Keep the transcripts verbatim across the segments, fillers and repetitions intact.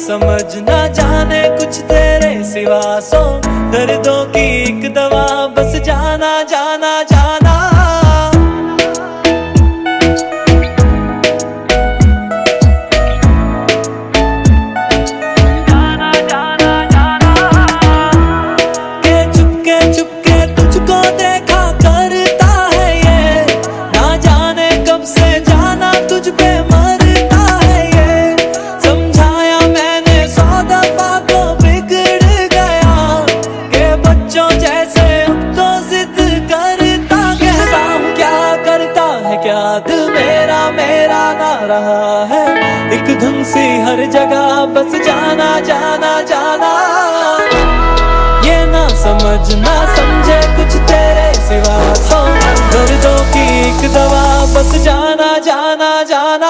समझ ना जाने कुछ तेरे सिवा सो दर्दों की एक दवा बस जाना जाना जाना। जाना जाना जाना के चुपके चुपके तुझको देखा करता है ये, ना जाने कब से जाना तुझ पे मरता है ये। समझाया मैंने सौ दफा को बिगड़ गया के बच्चों जैसे अब तो जिद करता। कहता हूँ क्या करता है क्या दिल मेरा मेरा ना रहा है, एक धुन सी हर जगह बस जाना जाना जाना। ये ना समझ ना समझे कुछ तेरे सिवा सो दर्दों की एक दवा बस जाना जाना जाना।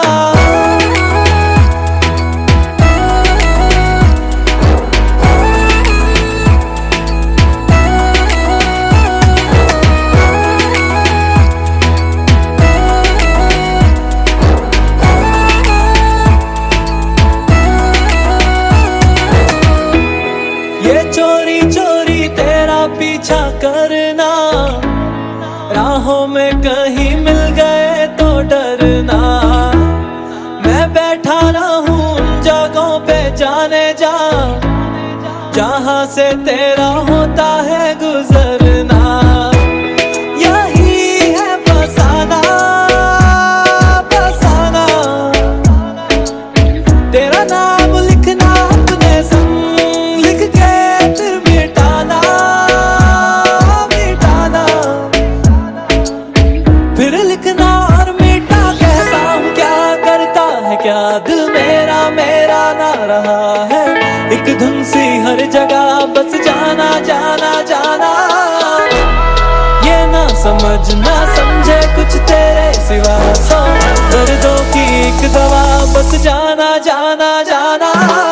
ये चोरी चोरी तेरा पीछा करना, राहों में कहीं मिल गए तो डरना। मैं बैठा रहूं उन जगहों पे जाने जा जहां से तेरा होता है गुजरना। यही है बसाना बसाना, तेरा नाम लिखना अपने संग लिख के फिर मिटाना मिटाना, फिर लिखना और मिटा। कहता हूँ क्या करता है क्या दिल मेरा मेरा ना रहा है, एक धुन सी हर जगह बस जाना जाना जाना। ये ना समझ ना समझे कुछ तेरे सिवा सो दर्दों की एक दवा बस जाना जाना जाना।